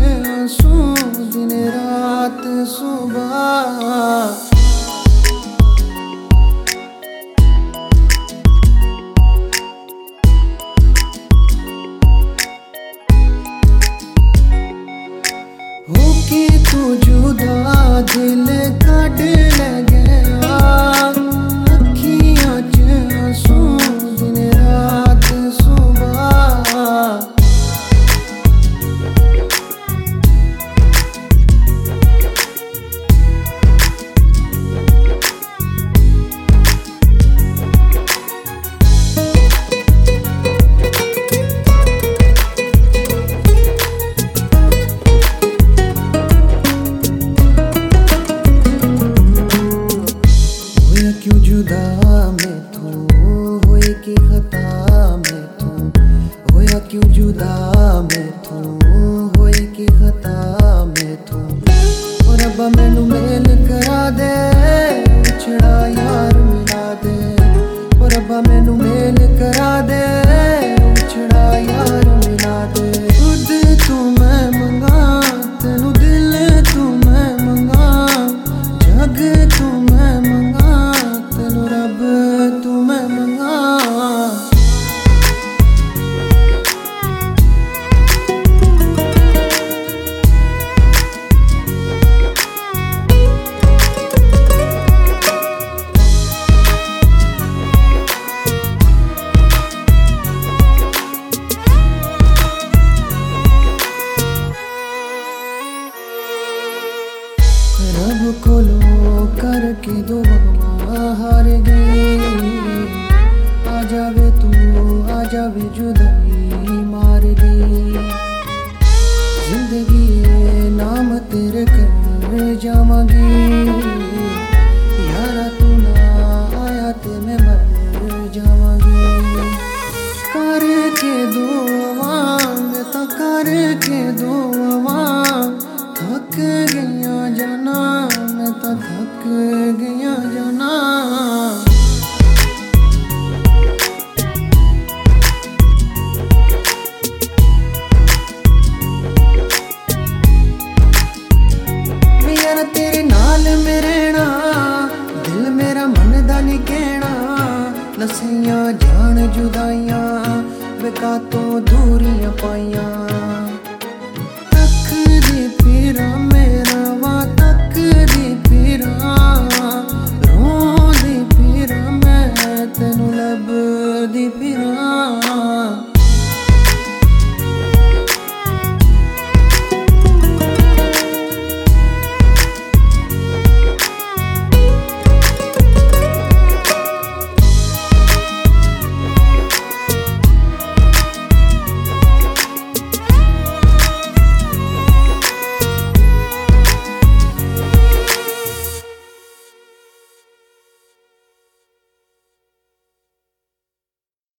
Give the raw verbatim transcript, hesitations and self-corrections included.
आंसू दिन रात सुबह। होके तू जुदा दिल काट ले गया, अखियां च आंसू दिन रात सुबह। क्यों जुदा मैं तू होए की खता मैं तू होया, क्यों जुदा मैं तू होए की खता मैं तू। और रब्बा मैनू मेल करा दे, उछड़ा यार मिला दे। और रब्बा मैनू मेल करा दे, उछड़ा यार मिला दे। खुद तू मैं मंगा तेनू दिल तू मैं मंगा, जग तू मैं मंगा रब तू मैं मंगा। रब कोलो करके दुआ हार गई, आ जावे तू आ जावे जुदाई मार गई। जिंदगी नाम तेरे कर जावांगी, यारा तू ना आया ते मैं मर जावांगी। करके दुआ मैं तो करके दुआ, थक गया जाना मैं तो थक गया जाना। यार तेरे नाल में रहना, दिल मेरा मन दा नहीं कहना। नसियां जान जुदाइयां बेका तो दूरियां पाइयां।